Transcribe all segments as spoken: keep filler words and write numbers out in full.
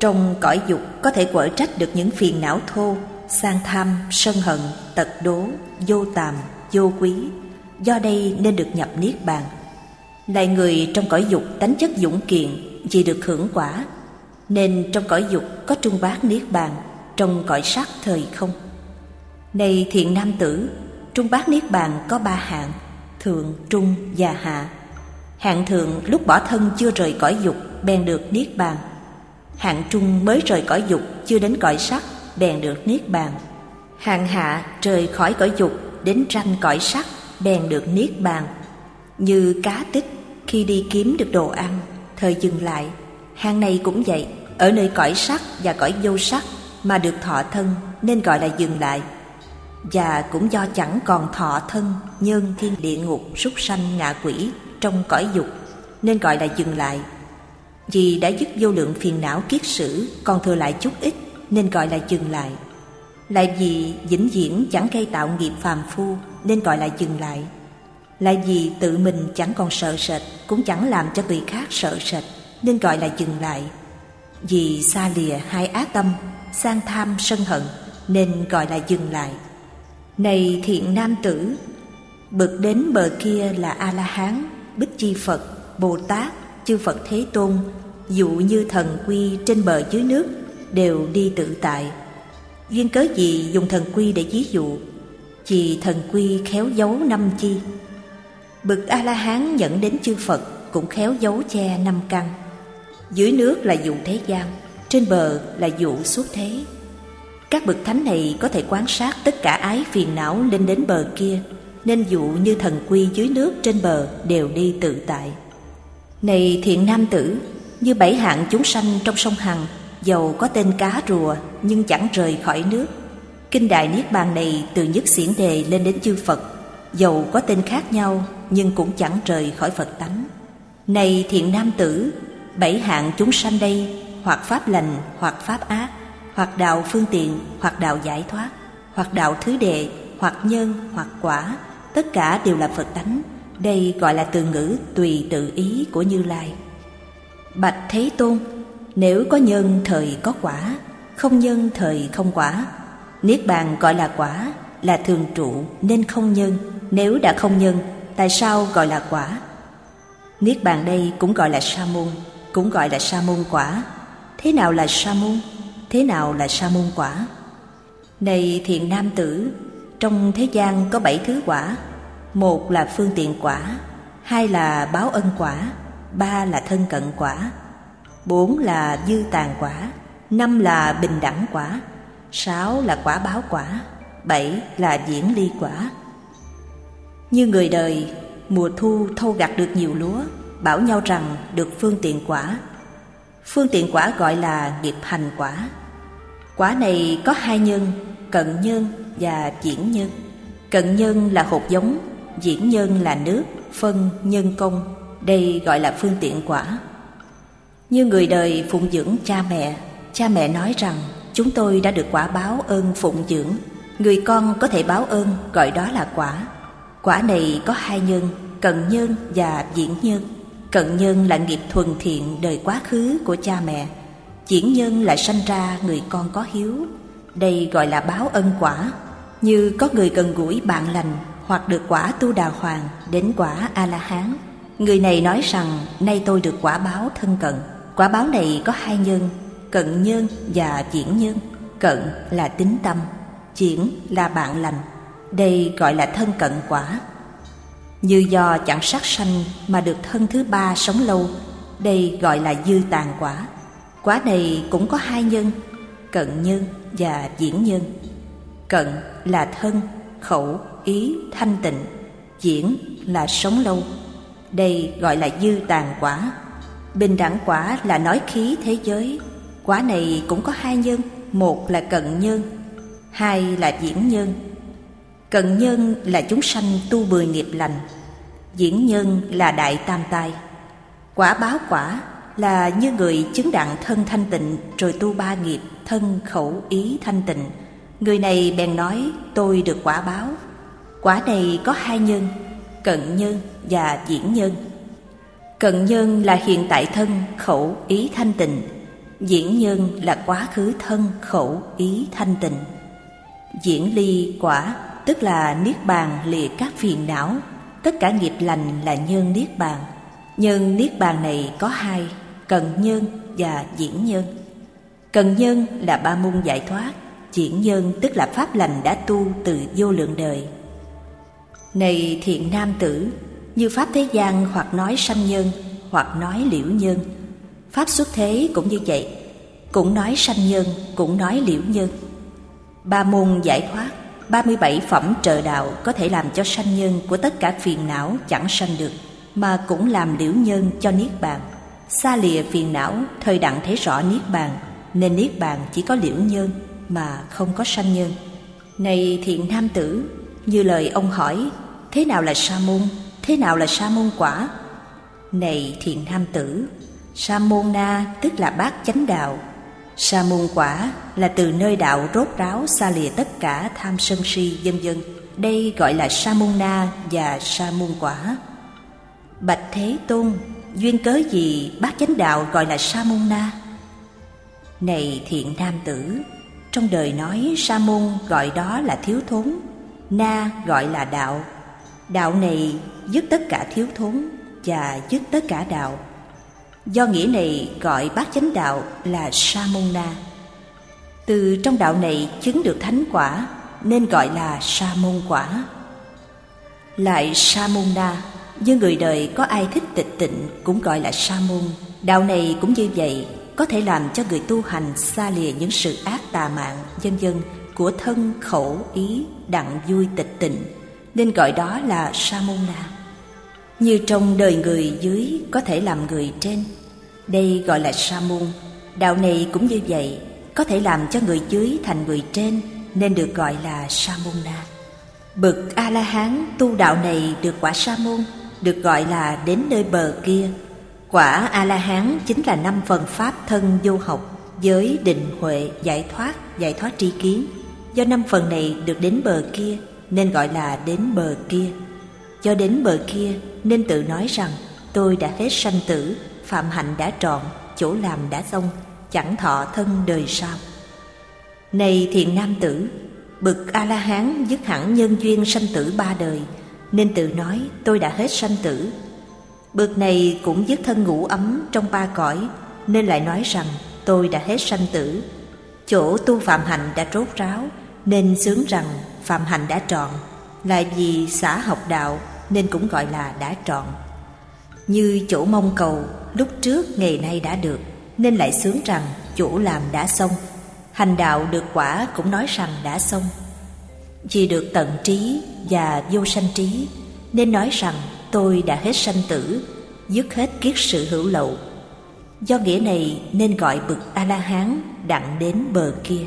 Trong cõi dục có thể quở trách được những phiền não thô, sang tham, sân hận, tật đố, vô tàm, vô quý, do đây nên được nhập niết bàn. Lại người trong cõi dục tánh chất dũng kiện, vì được hưởng quả, nên trong cõi dục có trung bát niết bàn, trong cõi sắc thời không. Này thiện nam tử, trung bát niết bàn có ba hạng: thượng, trung và hạ. Hạng thượng lúc bỏ thân chưa rời cõi dục bèn được niết bàn. Hạng trung mới rời cõi dục chưa đến cõi sắc bèn được niết bàn. Hạng hạ rời khỏi cõi dục đến ranh cõi sắc bèn được niết bàn. Như cá tích khi đi kiếm được đồ ăn, thời dừng lại. Hạng này cũng vậy, ở nơi cõi sắc và cõi vô sắc mà được thọ thân nên gọi là dừng lại. Và cũng do chẳng còn thọ thân nhân thiên địa ngục súc sanh ngạ quỷ trong cõi dục nên gọi là dừng lại. Vì đã dứt vô lượng phiền não kiết sử, còn thừa lại chút ít nên gọi là dừng lại. Lại vì vĩnh viễn chẳng gây tạo nghiệp phàm phu nên gọi là dừng lại. Lại vì tự mình chẳng còn sợ sệt, cũng chẳng làm cho người khác sợ sệt nên gọi là dừng lại. Vì xa lìa hai ác tâm, sang tham sân hận nên gọi là dừng lại. Này thiện nam tử, bậc đến bờ kia là A-la-hán, Bích Chi Phật, Bồ Tát, chư Phật Thế Tôn, dụ như thần quy trên bờ dưới nước đều đi tự tại. Duyên cớ gì dùng thần quy để ví dụ? Vì thần quy khéo giấu năm chi. Bậc A-la-hán dẫn đến chư Phật cũng khéo giấu che năm căn. Dưới nước là dụ thế gian, trên bờ là dụ xuất thế. Các bậc thánh này có thể quan sát tất cả ái phiền não lên đến bờ kia, nên dụ như thần quy dưới nước trên bờ đều đi tự tại. Này thiện nam tử, như bảy hạng chúng sanh trong sông Hằng, dầu có tên cá rùa nhưng chẳng rời khỏi nước. Kinh Đại Niết Bàn này từ nhất xiển đề lên đến chư Phật, dầu có tên khác nhau nhưng cũng chẳng rời khỏi Phật tánh. Này thiện nam tử, bảy hạng chúng sanh đây, hoặc pháp lành, hoặc pháp ác, hoặc đạo phương tiện, hoặc đạo giải thoát, hoặc đạo thứ đệ, hoặc nhân, hoặc quả, tất cả đều là Phật tánh. Đây gọi là từ ngữ tùy tự ý của Như Lai. Bạch Thế Tôn, nếu có nhân thời có quả, không nhân thời không quả. Niết bàn gọi là quả, là thường trụ nên không nhân. Nếu đã không nhân, tại sao gọi là quả? Niết bàn đây cũng gọi là sa môn, cũng gọi là sa môn quả. Thế nào là sa môn? Thế nào là sa môn quả? Này thiện nam tử, trong thế gian có bảy thứ quả. Một là phương tiện quả, hai là báo ân quả, ba là thân cận quả, bốn là dư tàn quả, năm là bình đẳng quả, sáu là quả báo quả, bảy là diễn ly quả. Như người đời, mùa thu thâu gặt được nhiều lúa, bảo nhau rằng được phương tiện quả. Phương tiện quả gọi là nghiệp hành quả. Quả này có hai nhân, cận nhân và diễn nhân. Cận nhân là hột giống, diễn nhân là nước, phân, nhân công. Đây gọi là phương tiện quả. Như người đời phụng dưỡng cha mẹ, cha mẹ nói rằng chúng tôi đã được quả báo ơn phụng dưỡng. Người con có thể báo ơn, gọi đó là quả. Quả này có hai nhân, cận nhân và diễn nhân. Cận nhân là nghiệp thuần thiện đời quá khứ của cha mẹ. Diễn nhân là sanh ra người con có hiếu. Đây gọi là báo ân quả. Như có người gần gũi bạn lành, hoặc được quả Tu Đà Hoàng đến quả A-la-hán. Người này nói rằng nay tôi được quả báo thân cận. Quả báo này có hai nhân, cận nhân và diễn nhân. Cận là tín tâm, diễn là bạn lành. Đây gọi là thân cận quả. Như do chẳng sát sanh mà được thân thứ ba sống lâu, đây gọi là dư tàn quả. Quả này cũng có hai nhân, cận nhân và diễn nhân. Cận là thân, khẩu, ý, thanh tịnh. Diễn là sống lâu. Đây gọi là dư tàn quả. Bình đẳng quả là nói khí thế giới. Quả này cũng có hai nhân, một là cận nhân, hai là diễn nhân. Cận nhân là chúng sanh tu mười nghiệp lành. Diễn nhân là đại tam tai. Quả báo quả là như người chứng đặng thân thanh tịnh rồi tu ba nghiệp thân khẩu ý thanh tịnh. Người này bèn nói tôi được quả báo. Quả này có hai nhân, cận nhân và diễn nhân. Cận nhân là hiện tại thân khẩu ý thanh tịnh. Diễn nhân là quá khứ thân khẩu ý thanh tịnh. Diễn ly quả tức là niết bàn lìa các phiền não. Tất cả nghiệp lành là nhân niết bàn. Nhân niết bàn này có hai: cần nhân và diễn nhân. Cần nhân là ba môn giải thoát. Diễn nhân tức là pháp lành đã tu từ vô lượng đời. Này thiện nam tử, như pháp thế gian hoặc nói sanh nhân, hoặc nói liễu nhân. Pháp xuất thế cũng như vậy, cũng nói sanh nhân, cũng nói liễu nhân. Ba môn giải thoát, ba mươi bảy phẩm trợ đạo có thể làm cho sanh nhân của tất cả phiền não chẳng sanh được, mà cũng làm liễu nhân cho niết bàn. Xa lìa phiền não, thời đặng thấy rõ niết bàn, nên niết bàn chỉ có liễu nhân mà không có sanh nhân. Này thiện nam tử, như lời ông hỏi, thế nào là sa môn, thế nào là sa môn quả? Này thiện nam tử, sa môn na tức là bát chánh đạo. Sa môn quả là từ nơi đạo rốt ráo xa lìa tất cả tham sân si vân vân. Đây gọi là sa môn na và sa môn quả. Bạch Thế Tôn, duyên cớ gì bát chánh đạo gọi là sa môn na? Này thiện nam tử, trong đời nói sa môn gọi đó là thiếu thốn, na gọi là đạo. Đạo này dứt tất cả thiếu thốn và dứt tất cả đạo. Do nghĩa này gọi bát chánh đạo là sa môn na. Từ trong đạo này chứng được thánh quả nên gọi là sa môn quả. Lại sa môn na, như người đời có ai thích tịch tịnh cũng gọi là sa môn. Đạo này cũng như vậy, có thể làm cho người tu hành xa lìa những sự ác tà mạng vân vân của thân khẩu ý đặng vui tịch tịnh, nên gọi đó là sa môn na. Như trong đời người dưới có thể làm người trên, đây gọi là sa môn. Đạo này cũng như vậy, có thể làm cho người dưới thành người trên, nên được gọi là sa môn na. Bậc A-la-hán tu đạo này được quả sa môn, được gọi là đến nơi bờ kia. Quả A-la-hán chính là năm phần pháp thân vô học, giới định huệ, giải thoát, giải thoát tri kiến. Do năm phần này được đến bờ kia nên gọi là đến bờ kia. Do đến bờ kia nên tự nói rằng tôi đã hết sanh tử, phạm hạnh đã trọn, chỗ làm đã xong, chẳng thọ thân đời sau. Này thiện nam tử, bậc A-la-hán dứt hẳn nhân duyên sanh tử ba đời, nên tự nói tôi đã hết sanh tử. Bậc này cũng dứt thân ngủ ấm trong ba cõi, nên lại nói rằng tôi đã hết sanh tử. Chỗ tu phạm hạnh đã rốt ráo, nên xướng rằng phạm hạnh đã trọn. Là vì xã học đạo nên cũng gọi là đã trọn. Như chỗ mong cầu lúc trước ngày nay đã được, nên lại xướng rằng chỗ làm đã xong. Hành đạo được quả cũng nói rằng đã xong. Vì được tận trí và vô sanh trí, nên nói rằng tôi đã hết sanh tử, dứt hết kiết sự hữu lậu. Do nghĩa này nên gọi bậc A-la-hán đặng đến bờ kia.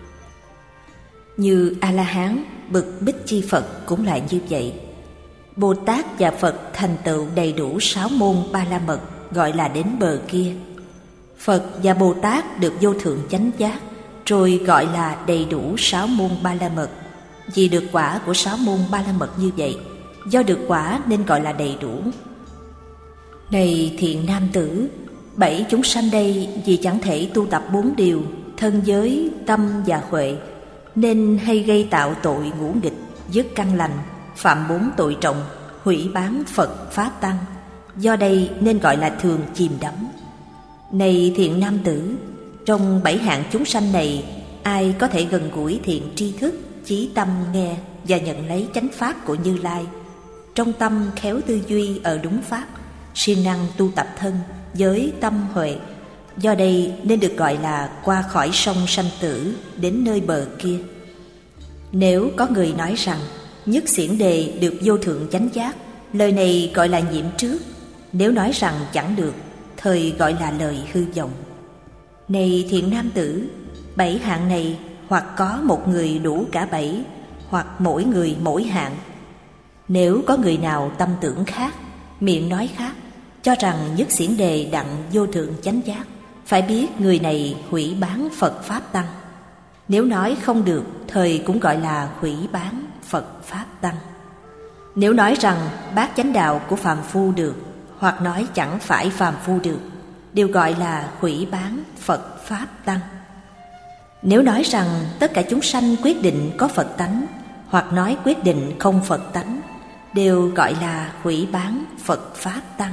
Như A-la-hán, bậc Bích Chi Phật cũng lại như vậy. Bồ Tát và Phật thành tựu đầy đủ sáu môn ba la mật, gọi là đến bờ kia. Phật và Bồ Tát được vô thượng chánh giác, rồi gọi là đầy đủ sáu môn ba la mật. Vì được quả của sáu môn ba la mật như vậy, do được quả nên gọi là đầy đủ. Này thiện nam tử, bảy chúng sanh đây vì chẳng thể tu tập bốn điều, thân giới, tâm và huệ, nên hay gây tạo tội ngũ nghịch, dứt căn lành, phạm bốn tội trọng, hủy bán Phật Pháp Tăng. Do đây nên gọi là thường chìm đắm. Này thiện nam tử, trong bảy hạng chúng sanh này, ai có thể gần gũi thiện tri thức, chí tâm nghe và nhận lấy chánh pháp của Như Lai, trong tâm khéo tư duy ở đúng pháp, siêng năng tu tập thân, giới, tâm, huệ, do đây nên được gọi là qua khỏi sông sanh tử, đến nơi bờ kia. Nếu có người nói rằng nhất xiển đề được vô thượng chánh giác, lời này gọi là nhiễm trước. Nếu nói rằng chẳng được, thời gọi là lời hư vọng. Này thiện nam tử, bảy hạng này hoặc có một người đủ cả bảy, hoặc mỗi người mỗi hạng. Nếu có người nào tâm tưởng khác, miệng nói khác, cho rằng nhất xiển đề đặng vô thượng chánh giác, phải biết người này hủy bán Phật Pháp Tăng. Nếu nói không được, thời cũng gọi là hủy bán Phật Pháp Tăng. Nếu nói rằng bát chánh đạo của phàm phu được, hoặc nói chẳng phải phàm phu được, đều gọi là hủy báng Phật Pháp Tăng. Nếu nói rằng tất cả chúng sanh quyết định có Phật tánh, hoặc nói quyết định không Phật tánh, đều gọi là hủy báng Phật Pháp Tăng.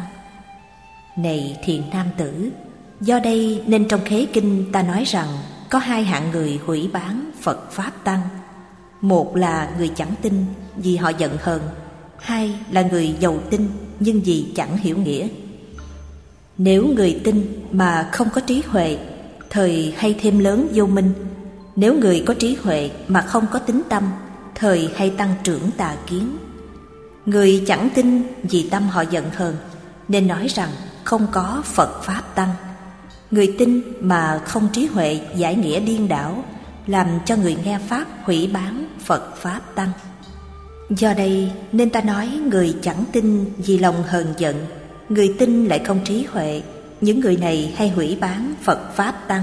Này thiện nam tử, do đây nên trong khế kinh ta nói rằng có hai hạng người hủy báng Phật Pháp Tăng. Một là người chẳng tin vì họ giận hờn, hai là người giàu tin nhưng vì chẳng hiểu nghĩa. Nếu người tin mà không có trí huệ, thời hay thêm lớn vô minh. Nếu người có trí huệ mà không có tín tâm, thời hay tăng trưởng tà kiến. Người chẳng tin vì tâm họ giận hờn, nên nói rằng không có Phật Pháp Tăng. Người tin mà không trí huệ giải nghĩa điên đảo, làm cho người nghe Pháp hủy báng Phật Pháp Tăng. Do đây nên ta nói người chẳng tin vì lòng hờn giận, người tin lại không trí huệ, những người này hay hủy báng Phật Pháp Tăng.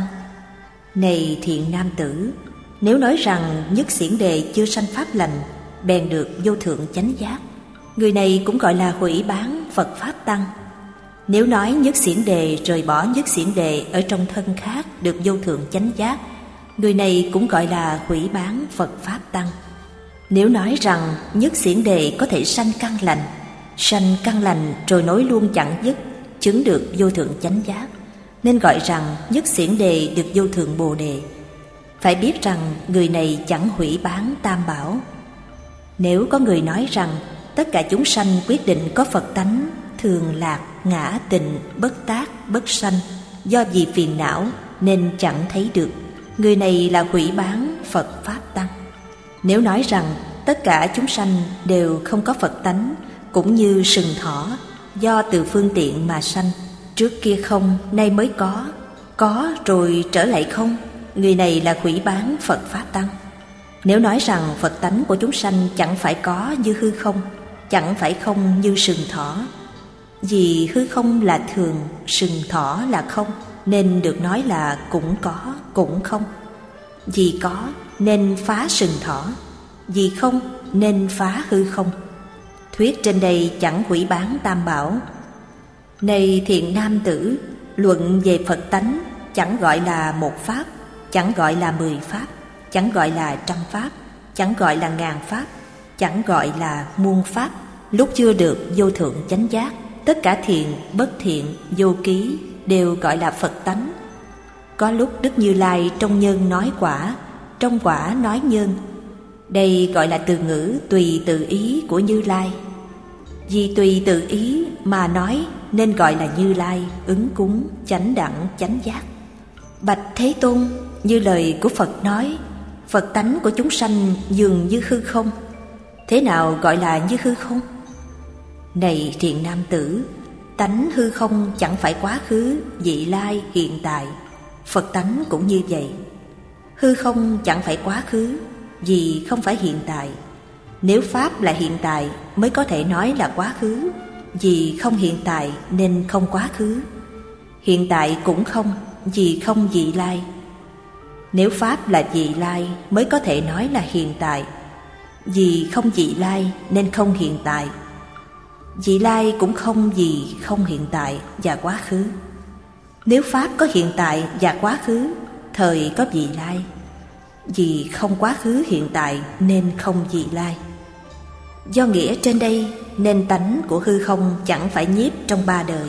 Này thiện nam tử, nếu nói rằng nhất xiển đề chưa sanh pháp lành, bèn được vô thượng chánh giác, người này cũng gọi là hủy báng Phật Pháp Tăng. Nếu nói nhất xiển đề rời bỏ nhất xiển đề ở trong thân khác được vô thượng chánh giác, người này cũng gọi là hủy báng Phật Pháp Tăng. Nếu nói rằng nhất xiển đề có thể sanh căn lành, sanh căn lành rồi nối luôn chẳng dứt, chứng được vô thượng chánh giác, nên gọi rằng nhất xiển đề được vô thượng bồ đề. Phải biết rằng người này chẳng hủy báng tam bảo. Nếu có người nói rằng tất cả chúng sanh quyết định có Phật tánh, thường lạc, ngã tịnh, bất tác, bất sanh, do vì phiền não nên chẳng thấy được, người này là hủy báng Phật Pháp Tăng. Nếu nói rằng tất cả chúng sanh đều không có Phật tánh, cũng như sừng thỏ, do từ phương tiện mà sanh, trước kia không, nay mới có, có rồi trở lại không, người này là hủy báng Phật Pháp Tăng. Nếu nói rằng Phật tánh của chúng sanh chẳng phải có như hư không, chẳng phải không như sừng thỏ, vì hư không là thường, sừng thỏ là không, nên được nói là cũng có, cũng không. Vì có nên phá sừng thỏ, vì không nên phá hư không. Thuyết trên đây chẳng hủy báng tam bảo. Này thiện nam tử, luận về Phật tánh chẳng gọi là một pháp, chẳng gọi là mười pháp, chẳng gọi là trăm pháp, chẳng gọi là ngàn pháp, chẳng gọi là muôn pháp. Lúc chưa được vô thượng chánh giác, tất cả thiện, bất thiện, vô ký đều gọi là Phật tánh. Có lúc Đức Như Lai trong nhân nói quả, trong quả nói nhân. Đây gọi là từ ngữ tùy tự ý của Như Lai. Vì tùy tự ý mà nói nên gọi là Như Lai, ứng cúng, chánh đẳng, chánh giác. Bạch Thế Tôn, như lời của Phật nói, Phật tánh của chúng sanh dường như hư không. Thế nào gọi là như hư không? Này thiện nam tử, tánh hư không chẳng phải quá khứ, vị lai, hiện tại. Phật tánh cũng như vậy. Hư không chẳng phải quá khứ, vì không phải hiện tại. Nếu Pháp là hiện tại mới có thể nói là quá khứ, vì không hiện tại nên không quá khứ. Hiện tại cũng không, vì không vị lai. Nếu Pháp là vị lai mới có thể nói là hiện tại, vì không vị lai nên không hiện tại. Vị lai cũng không vì không hiện tại và quá khứ. Nếu Pháp có hiện tại và quá khứ, thời có vị lai. Vì không quá khứ hiện tại nên không vị lai. Do nghĩa trên đây nên tánh của hư không chẳng phải nhiếp trong ba đời.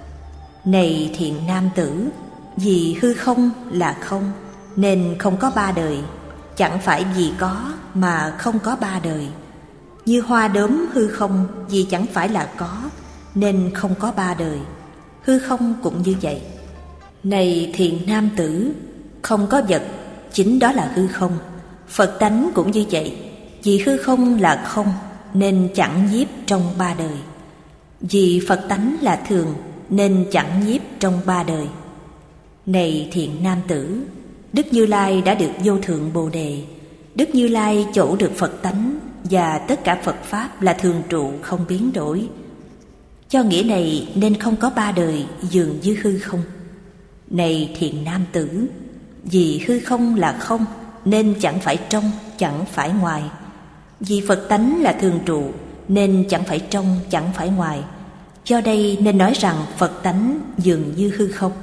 Này thiện nam tử, vì hư không là không nên không có ba đời, chẳng phải vì có mà không có ba đời. Như hoa đốm hư không, vì chẳng phải là có nên không có ba đời, hư không cũng như vậy. Này thiện nam tử, không có vật, chính đó là hư không. Phật tánh cũng như vậy, vì hư không là không nên chẳng nhiếp trong ba đời. Vì Phật tánh là thường nên chẳng nhiếp trong ba đời. Này thiện nam tử, Đức Như Lai đã được vô thượng bồ đề. Đức Như Lai chỗ được Phật tánh và tất cả Phật Pháp là thường trụ không biến đổi. Cho nghĩa này nên không có ba đời dường như hư không. Này thiện nam tử, vì hư không là không nên chẳng phải trong, chẳng phải ngoài. Vì Phật tánh là thường trụ nên chẳng phải trong, chẳng phải ngoài. Do đây nên nói rằng Phật tánh dường như hư không.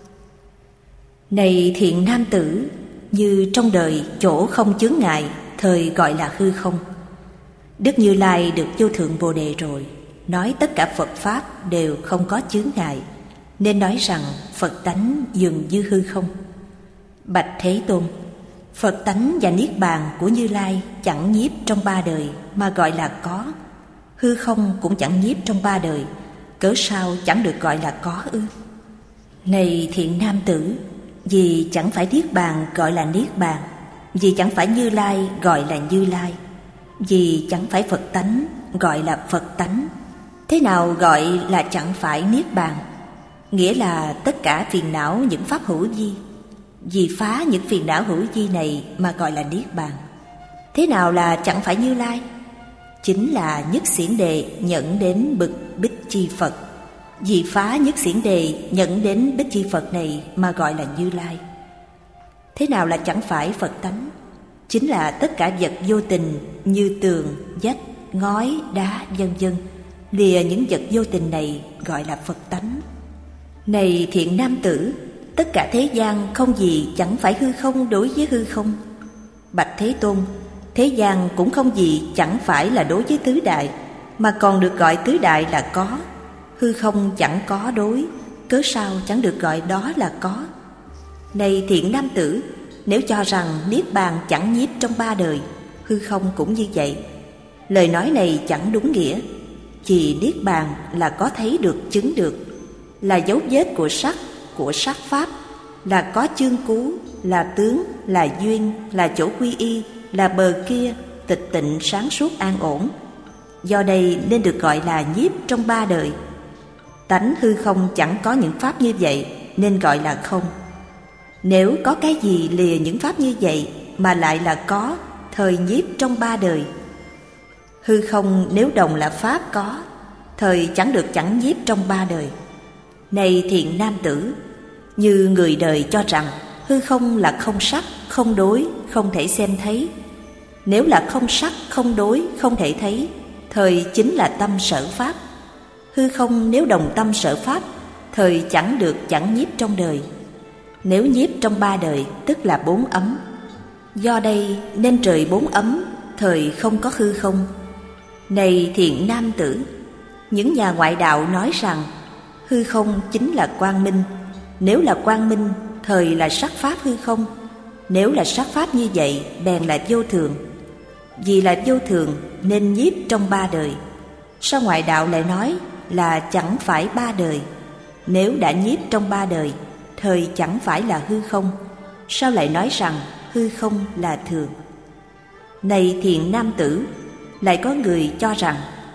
Này thiện nam tử, như trong đời chỗ không chướng ngại, thời gọi là hư không. Đức Như Lai được vô thượng Bồ Đề rồi, nói tất cả Phật Pháp đều không có chướng ngại, nên nói rằng Phật tánh dường như hư không. Bạch Thế Tôn, Phật tánh và Niết Bàn của Như Lai chẳng nhiếp trong ba đời mà gọi là có. Hư không cũng chẳng nhiếp trong ba đời, cớ sao chẳng được gọi là có ư? Này thiện nam tử, vì chẳng phải Niết Bàn gọi là Niết Bàn, vì chẳng phải Như Lai gọi là Như Lai, vì chẳng phải Phật tánh gọi là Phật tánh. Thế nào gọi là chẳng phải Niết Bàn? Nghĩa là tất cả phiền não những pháp hữu vi, vì phá những phiền não hữu vi này mà gọi là Niết Bàn. Thế nào là chẳng phải Như Lai? Chính là nhất xiển đề nhận đến bực Bích Chi Phật. Vì phá nhất xiển đề nhận đến Bích Chi Phật này mà gọi là Như Lai. Thế nào là chẳng phải Phật tánh? Chính là tất cả vật vô tình như tường, vách, ngói, đá, vân vân. Lìa những vật vô tình này gọi là Phật tánh. Này thiện nam tử, tất cả thế gian không gì chẳng phải hư không đối với hư không. Bạch Thế Tôn, thế gian cũng không gì chẳng phải là đối với tứ đại, mà còn được gọi tứ đại là có. Hư không chẳng có đối, cớ sao chẳng được gọi đó là có? Này thiện nam tử, nếu cho rằng Niết Bàn chẳng nhiếp trong ba đời, hư không cũng như vậy, lời nói này chẳng đúng nghĩa. Vì Niết Bàn là có thấy được, chứng được, là dấu vết của sắc, của sắc pháp, là có chương cú, là tướng, là duyên, là chỗ quy y, là bờ kia, tịch tịnh sáng suốt an ổn. Do đây nên được gọi là nhiếp trong ba đời. Tánh hư không chẳng có những pháp như vậy, nên gọi là không. Nếu có cái gì lìa những pháp như vậy mà lại là có, thời nhiếp trong ba đời. Hư không nếu đồng là pháp có, thời chẳng được chẳng nhiếp trong ba đời. Này thiện nam tử, như người đời cho rằng hư không là không sắc, không đối, không thể xem thấy. Nếu là không sắc, không đối, không thể thấy, thời chính là tâm sở pháp. Hư không nếu đồng tâm sở pháp, thời chẳng được chẳng nhiếp trong đời. Nếu nhiếp trong ba đời, tức là bốn ấm. Do đây nên trời bốn ấm, thời không có hư không. Này thiện nam tử, những nhà ngoại đạo nói rằng hư không chính là quang minh. Nếu là quang minh, thời là sắc pháp hư không. Nếu là sắc pháp như vậy, bèn là vô thường. Vì là vô thường nên nhiếp trong ba đời. Sao ngoại đạo lại nói là chẳng phải ba đời? Nếu đã nhiếp trong ba đời, thời chẳng phải là hư không. Sao lại nói rằng hư không là thường? Này thiện nam tử, lại có người cho rằng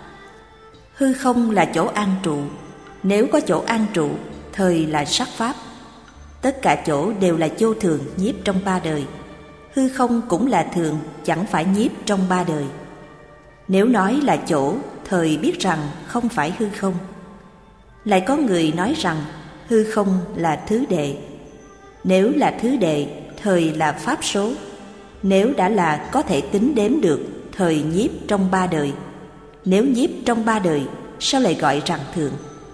hư không là chỗ an trụ. Nếu có chỗ an trụ, thời là sắc pháp. Tất cả chỗ đều là vô thường nhiếp trong ba đời. Hư không cũng là thường, chẳng phải nhiếp trong ba đời. Nếu nói là chỗ, thời biết rằng không phải hư không. Lại có người nói rằng hư không là thứ đệ. Nếu là thứ đệ, thời là pháp số. Nếu đã là có thể tính đếm được, thời nhiếp trong ba đời. Nếu nhiếp trong ba đời, sao lại gọi rằng thường?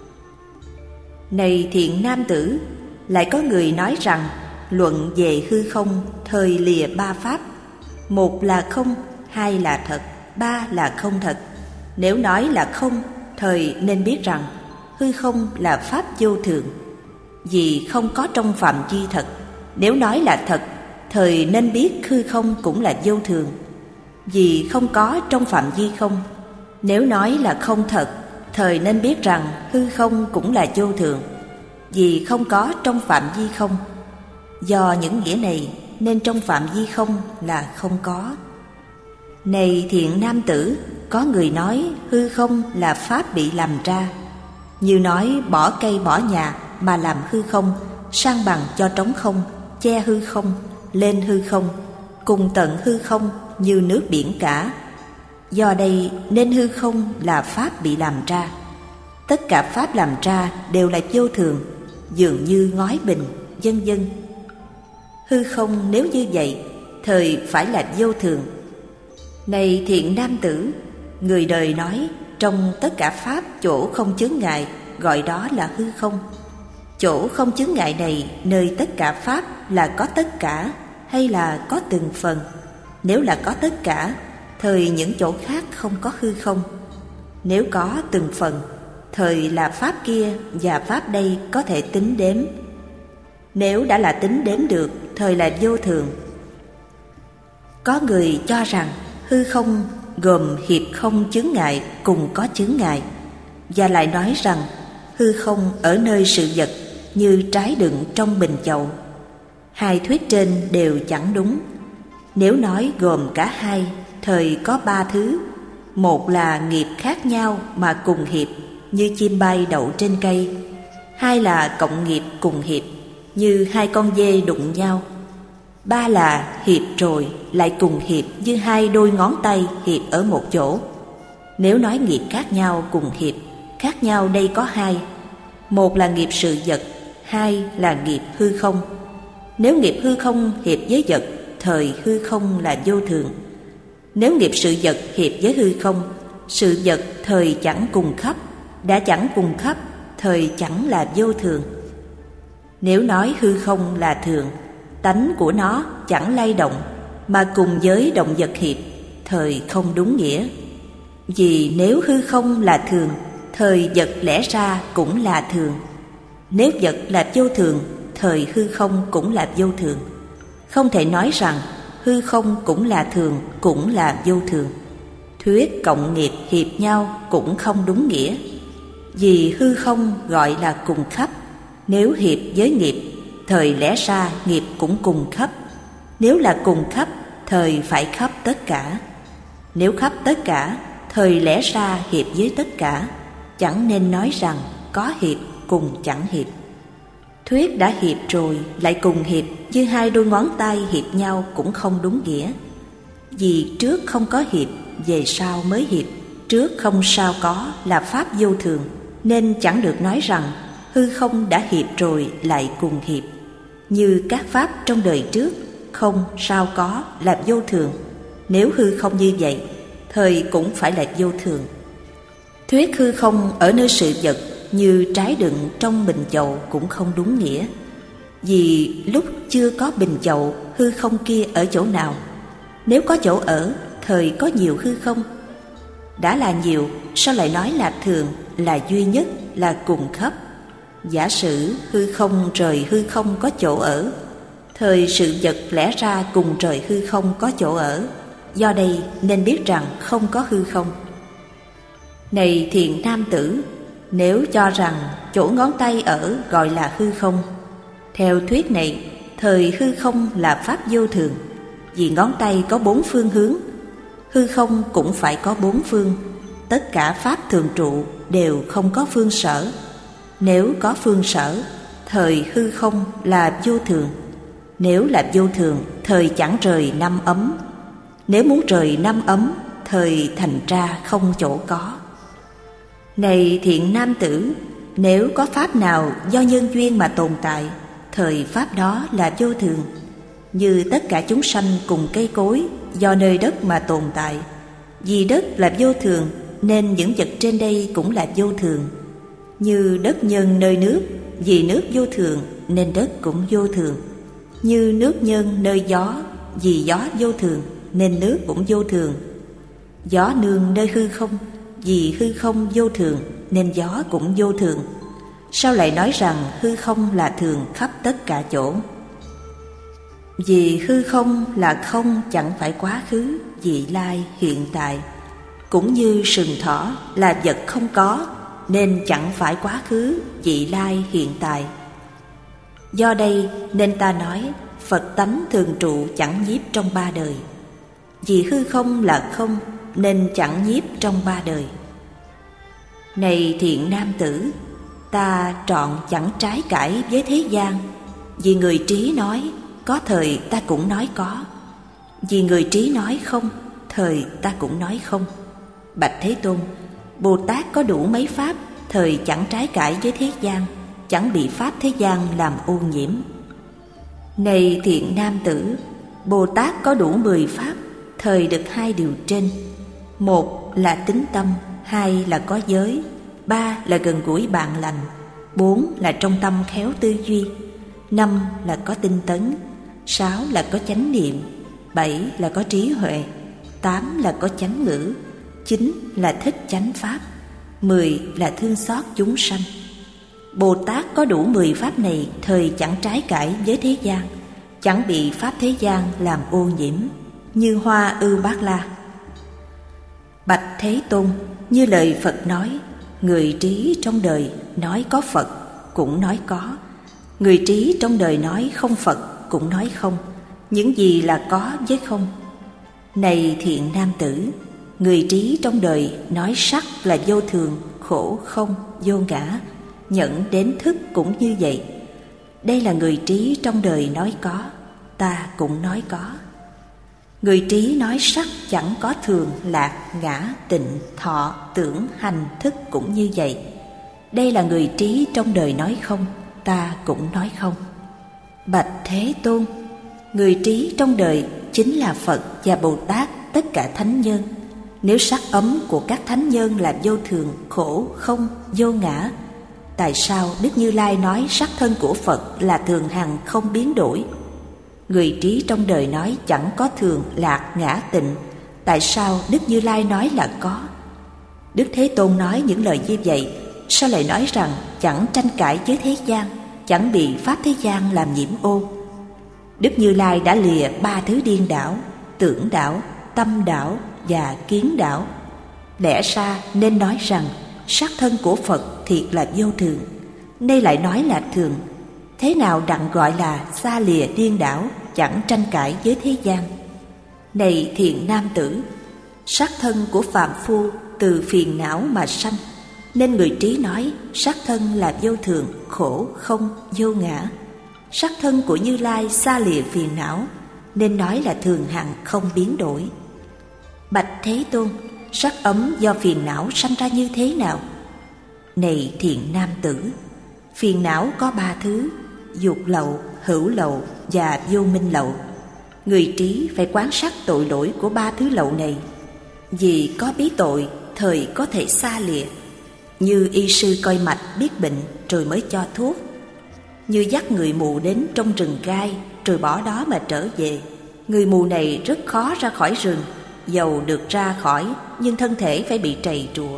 Này thiện nam tử, lại có người nói rằng luận về hư không, thời lìa ba pháp. Một là không, hai là thật, ba là không thật. Nếu nói là không, thời nên biết rằng hư không là pháp vô thường, vì không có trong phạm vi thật. Nếu nói là thật, thời nên biết hư không cũng là vô thường, vì không có trong phạm vi không. Nếu nói là không thật, thời nên biết rằng hư không cũng là vô thường, vì không có trong phạm vi không. Do những nghĩa này nên trong phạm vi không là không có. Này thiện nam tử, có người nói hư không là pháp bị làm ra, như nói bỏ cây bỏ nhà mà làm hư không, sang bằng cho trống không, che hư không, lên hư không, cùng tận hư không như nước biển cả. Do đây nên hư không là pháp bị làm ra. Tất cả pháp làm ra đều là vô thường, dường như ngói bình, vân vân. Hư không nếu như vậy, thời phải là vô thường. Này thiện nam tử, người đời nói trong tất cả pháp chỗ không chướng ngại, gọi đó là hư không. Chỗ không chướng ngại này nơi tất cả pháp là có tất cả hay là có từng phần? Nếu là có tất cả, thời những chỗ khác không có hư không. Nếu có từng phần, thời là pháp kia và pháp đây có thể tính đếm. Nếu đã là tính đếm được, thời là vô thường. Có người cho rằng hư không gồm hiệp không chướng ngại cùng có chướng ngại, và lại nói rằng hư không ở nơi sự vật như trái đựng trong bình chậu. Hai thuyết trên đều chẳng đúng. Nếu nói gồm cả hai, thời có ba thứ. Một là nghiệp khác nhau mà cùng hiệp, như chim bay đậu trên cây. Hai là cộng nghiệp cùng hiệp, như hai con dê đụng nhau. Ba là hiệp rồi lại cùng hiệp, như hai đôi ngón tay hiệp ở một chỗ. Nếu nói nghiệp khác nhau cùng hiệp, khác nhau đây có hai. Một là nghiệp sự vật, hai là nghiệp hư không. Nếu nghiệp hư không hiệp với vật, thời hư không là vô thường. Nếu nghiệp sự vật hiệp với hư không, sự vật thời chẳng cùng khắp. Đã chẳng cùng khắp, thời chẳng là vô thường. Nếu nói hư không là thường, tánh của nó chẳng lay động, mà cùng với động vật hiệp, thời không đúng nghĩa. Vì nếu hư không là thường, thời vật lẽ ra cũng là thường. Nếu vật là vô thường, thời hư không cũng là vô thường. Không thể nói rằng hư không cũng là thường, cũng là vô thường. Thuyết cộng nghiệp hiệp nhau cũng không đúng nghĩa. Vì hư không gọi là cùng khắp. Nếu hiệp với nghiệp, thời lẽ ra nghiệp cũng cùng khắp. Nếu là cùng khắp, thời phải khắp tất cả. Nếu khắp tất cả, thời lẽ ra hiệp với tất cả. Chẳng nên nói rằng có hiệp cùng chẳng hiệp. Thuyết đã hiệp rồi lại cùng hiệp, như hai đôi ngón tay hiệp nhau cũng không đúng nghĩa. Vì trước không có hiệp, về sau mới hiệp. Trước không sao có là pháp vô thường, nên chẳng được nói rằng hư không đã hiệp rồi lại cùng hiệp. Như các pháp trong đời trước, không sao có là vô thường. Nếu hư không như vậy, thời cũng phải là vô thường. Thuyết hư không ở nơi sự vật như trái đựng trong bình chậu cũng không đúng nghĩa. Vì lúc chưa có bình chậu, hư không kia ở chỗ nào? Nếu có chỗ ở, thời có nhiều hư không? Đã là nhiều, sao lại nói là thường, là duy nhất, là cùng khắp? Giả sử hư không rời hư không có chỗ ở, thời sự vật lẽ ra cùng rời hư không có chỗ ở. Do đây nên biết rằng không có hư không. Này thiện nam tử, nếu cho rằng chỗ ngón tay ở gọi là hư không, theo thuyết này, thời hư không là pháp vô thường. Vì ngón tay có bốn phương hướng, hư không cũng phải có bốn phương. Tất cả pháp thường trụ đều không có phương sở. Nếu có phương sở, thời hư không là vô thường. Nếu là vô thường, thời chẳng rời năm ấm. Nếu muốn rời năm ấm, thời thành ra không chỗ có. Này thiện nam tử, nếu có pháp nào do nhân duyên mà tồn tại, thời pháp đó là vô thường. Như tất cả chúng sanh cùng cây cối do nơi đất mà tồn tại. Vì đất là vô thường nên những vật trên đây cũng là vô thường. Như đất nhân nơi nước, vì nước vô thường nên đất cũng vô thường. Như nước nhân nơi gió, vì gió vô thường nên nước cũng vô thường. Gió nương nơi hư không, vì hư không vô thường nên gió cũng vô thường. Sao lại nói rằng hư không là thường khắp tất cả chỗ? Vì hư không là không chẳng phải quá khứ, vị lai, hiện tại. Cũng như sừng thỏ là vật không có, nên chẳng phải quá khứ, vị lai, hiện tại. Do đây nên ta nói Phật tánh thường trụ chẳng nhiếp trong ba đời. Vì hư không là không nên chẳng nhiếp trong ba đời. Này thiện nam tử, ta trọn chẳng trái cãi với thế gian. Vì người trí nói, có thời ta cũng nói có. Vì người trí nói không, thời ta cũng nói không. Bạch Thế Tôn, Bồ Tát có đủ mấy pháp, thời chẳng trái cãi với thế gian, chẳng bị pháp thế gian làm ô nhiễm. Này thiện nam tử, Bồ Tát có đủ mười pháp, thời được hai điều trên. Một là tính tâm, hai là có giới, ba là gần gũi bạn lành, bốn là trong tâm khéo tư duy, năm là có tinh tấn, sáu là có chánh niệm, bảy là có trí huệ, tám là có chánh ngữ, chín là thích chánh pháp, mười là thương xót chúng sanh. Bồ Tát có đủ mười pháp này, thời chẳng trái cãi với thế gian, chẳng bị pháp thế gian làm ô nhiễm, như hoa ưu bát la. Bạch Thế Tôn, như lời Phật nói, người trí trong đời nói có Phật cũng nói có, người trí trong đời nói không Phật cũng nói không, những gì là có với không. Này thiện nam tử, người trí trong đời nói sắc là vô thường, khổ không, vô ngã, nhận đến thức cũng như vậy. Đây là người trí trong đời nói có, ta cũng nói có. Người trí nói sắc chẳng có thường, lạc, ngã, tịnh, thọ, tưởng, hành, thức cũng như vậy. Đây là người trí trong đời nói không, ta cũng nói không. Bạch Thế Tôn, người trí trong đời chính là Phật và Bồ Tát, tất cả thánh nhân. Nếu sắc ấm của các thánh nhân là vô thường, khổ, không, vô ngã, tại sao Đức Như Lai nói sắc thân của Phật là thường hằng không biến đổi? Người trí trong đời nói chẳng có thường, lạc, ngã, tịnh, tại sao Đức Như Lai nói là có? Đức Thế Tôn nói những lời như vậy, sao lại nói rằng chẳng tranh cãi với thế gian, chẳng bị pháp thế gian làm nhiễm ô? Đức Như Lai đã lìa ba thứ điên đảo, tưởng đảo, tâm đảo và kiến đảo. Lẽ ra nên nói rằng sắc thân của Phật thiệt là vô thường, nay lại nói là thường. Thế nào đặng gọi là xa lìa điên đảo, chẳng tranh cãi với thế gian? Này thiện nam tử, sắc thân của phàm phu từ phiền não mà sanh, nên người trí nói sắc thân là vô thường, khổ, không, vô ngã. Sắc thân của Như Lai xa lìa phiền não, nên nói là thường hằng không biến đổi. Bạch Thế Tôn, sắc ấm do phiền não sanh ra như thế nào? Này thiện nam tử, phiền não có ba thứ: dục lậu, hữu lậu và vô minh lậu. Người trí phải quán sát tội lỗi của ba thứ lậu này. Vì có bí tội, thời có thể xa lìa. Như y sư coi mạch biết bệnh rồi mới cho thuốc, như dắt người mù đến trong rừng gai rồi bỏ đó mà trở về. Người mù này rất khó ra khỏi rừng, dầu được ra khỏi nhưng thân thể phải bị trầy trụa.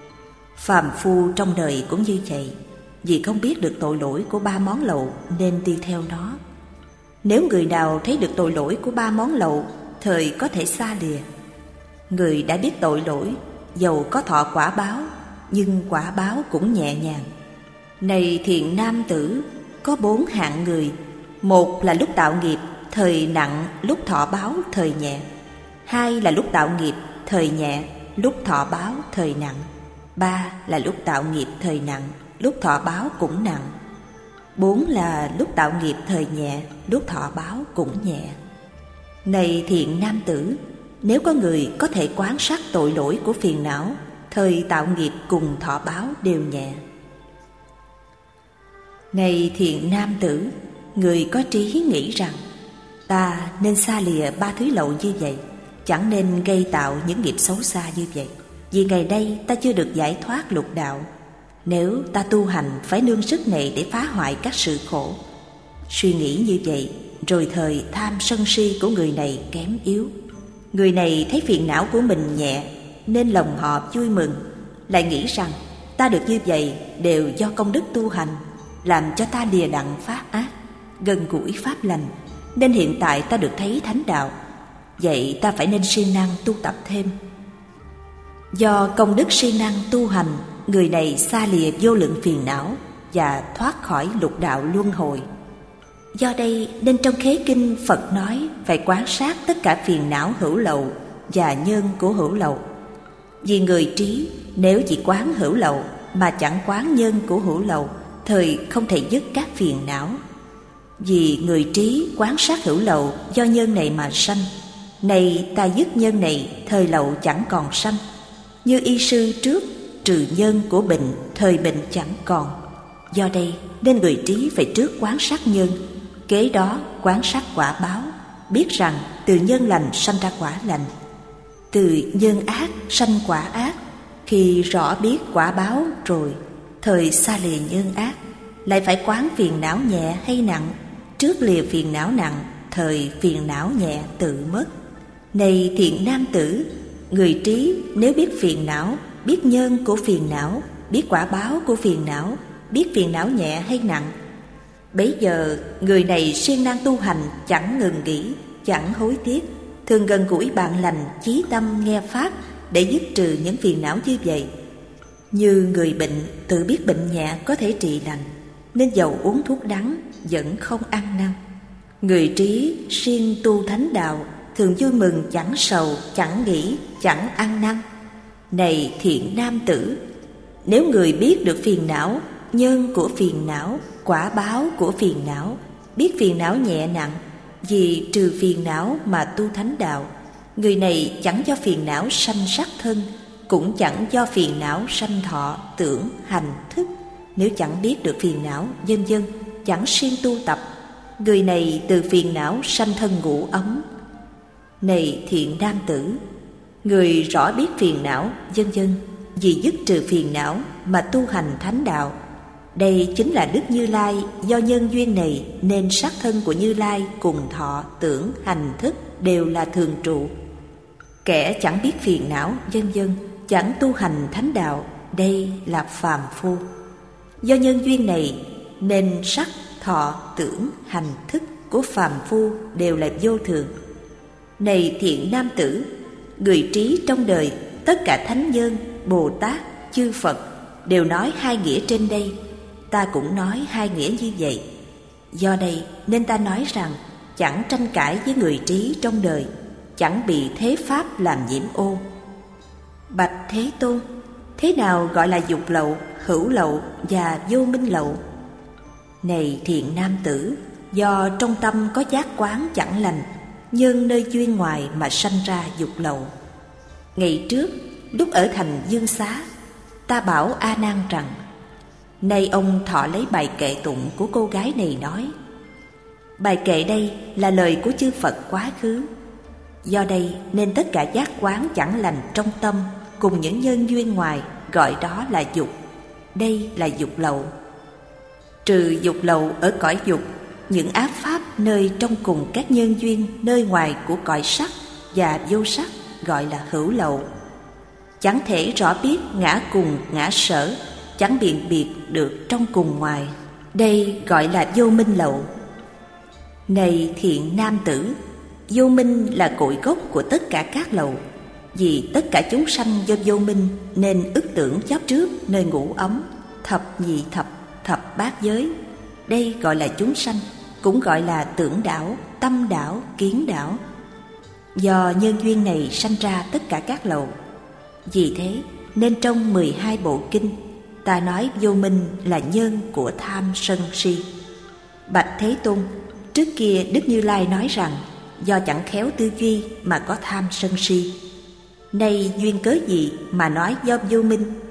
Phàm phu trong đời cũng như vậy, vì không biết được tội lỗi của ba món lậu nên đi theo nó. Nếu người nào thấy được tội lỗi của ba món lậu, thời có thể xa lìa. Người đã biết tội lỗi, dầu có thọ quả báo, nhưng quả báo cũng nhẹ nhàng. Này thiện nam tử, có bốn hạng người: một là lúc tạo nghiệp, thời nặng, lúc thọ báo, thời nhẹ. Hai là lúc tạo nghiệp, thời nhẹ, lúc thọ báo, thời nặng. Ba là lúc tạo nghiệp, thời nặng, lúc thọ báo cũng nặng. Bốn là lúc tạo nghiệp, thời nhẹ, lúc thọ báo cũng nhẹ. Này thiện nam tử, nếu có người có thể quán sát tội lỗi của phiền não, thời tạo nghiệp cùng thọ báo đều nhẹ. Này thiện nam tử, người có trí nghĩ rằng ta nên xa lìa ba thứ lậu như vậy, chẳng nên gây tạo những nghiệp xấu xa như vậy. Vì ngày nay ta chưa được giải thoát lục đạo. Nếu ta tu hành phải nương sức này để phá hoại các sự khổ. Suy nghĩ như vậy, rồi thời tham sân si của người này kém yếu. Người này thấy phiền não của mình nhẹ, nên lòng họ vui mừng, lại nghĩ rằng ta được như vậy đều do công đức tu hành, làm cho ta lìa đặng phát ác, gần gũi pháp lành, nên hiện tại ta được thấy thánh đạo. Vậy ta phải nên siêng năng tu tập thêm. Do công đức siêng năng tu hành, người này xa lìa vô lượng phiền não và thoát khỏi lục đạo luân hồi. Do đây nên trong khế kinh Phật nói phải quán sát tất cả phiền não hữu lậu và nhân của hữu lậu. Vì người trí nếu chỉ quán hữu lậu mà chẳng quán nhân của hữu lậu, thời không thể dứt các phiền não. Vì người trí quán sát hữu lậu do nhân này mà sanh, này ta dứt nhân này, thời lậu chẳng còn sanh. Như y sư trước trừ nhân của bệnh, thời bệnh chẳng còn. Do đây nên người trí phải trước quán sát nhân, kế đó quán sát quả báo, biết rằng từ nhân lành sanh ra quả lành, từ nhân ác sanh quả ác, Khi rõ biết quả báo rồi, thời xa lìa nhân ác, lại phải quán phiền não nhẹ hay nặng. Trước lìa phiền não nặng, thời phiền não nhẹ tự mất. Này thiện nam tử, người trí nếu biết phiền não, biết nhân của phiền não, biết quả báo của phiền não, biết phiền não nhẹ hay nặng, bấy giờ người này siêng năng tu hành, chẳng ngừng nghỉ, chẳng hối tiếc, thường gần gũi bạn lành, chí tâm nghe pháp để dứt trừ những phiền não như vậy. Như người bệnh tự biết bệnh nhẹ có thể trị lành, nên dầu uống thuốc đắng vẫn không ăn năn. Người trí siêng tu thánh đạo, thường vui mừng, chẳng sầu, chẳng nghĩ, chẳng ăn năn. Này thiện nam tử, nếu người biết được phiền não, nhân của phiền não, quả báo của phiền não, biết phiền não nhẹ nặng, vì trừ phiền não mà tu thánh đạo, người này chẳng do phiền não sanh sắc thân, cũng chẳng do phiền não sanh thọ, tưởng, hành, thức. Nếu chẳng biết được phiền não, vân vân, chẳng siêng tu tập, người này từ phiền não sanh thân ngủ ấm. Này thiện nam tử, người rõ biết phiền não, vân vân, vì dứt trừ phiền não mà tu hành thánh đạo. Đây chính là Đức Như Lai, do nhân duyên này nên sắc thân của Như Lai cùng thọ, tưởng, hành, thức đều là thường trụ. Kẻ chẳng biết phiền não, vân vân, chẳng tu hành thánh đạo, đây là phàm phu. Do nhân duyên này nên sắc, thọ, tưởng, hành, thức của phàm phu đều là vô thường. Này thiện nam tử, người trí trong đời, tất cả thánh nhân, Bồ Tát, chư Phật đều nói hai nghĩa trên đây, ta cũng nói hai nghĩa như vậy. Do đây nên ta nói rằng chẳng tranh cãi với người trí trong đời, chẳng bị thế pháp làm nhiễm ô. Bạch Thế Tôn, thế nào gọi là dục lậu, hữu lậu và vô minh lậu? Này thiện nam tử, do trong tâm có giác quán chẳng lành, nhân nơi duyên ngoài mà sanh ra dục lậu. Ngày trước, lúc ở thành Dương Xá, ta bảo A Nan rằng, nay ông thọ lấy bài kệ tụng của cô gái này nói. Bài kệ đây là lời của chư Phật quá khứ. Do đây nên tất cả giác quán chẳng lành trong tâm cùng những nhân duyên ngoài gọi đó là dục. Đây là dục lậu. Trừ dục lậu ở cõi dục, những ác pháp nơi trong cùng các nhân duyên nơi ngoài của cõi sắc và vô sắc gọi là hữu lậu. Chẳng thể rõ biết ngã cùng ngã sở, chẳng biện biệt được trong cùng ngoài, đây gọi là vô minh lậu. Này thiện nam tử, vô minh là cội gốc của tất cả các lậu. Vì tất cả chúng sanh do vô minh nên ức tưởng chấp trước nơi ngủ ấm, thập nhị thập, thập bát giới. Đây gọi là chúng sanh, cũng gọi là tưởng đảo, tâm đảo, kiến đảo. Do nhân duyên này sanh ra tất cả các lậu. Vì thế nên trong mười hai bộ kinh, ta nói vô minh là nhân của tham sân si. Bạch Thế Tôn, trước kia Đức Như Lai nói rằng do chẳng khéo tư duy mà có tham sân si. Nay duyên cớ gì mà nói do vô minh?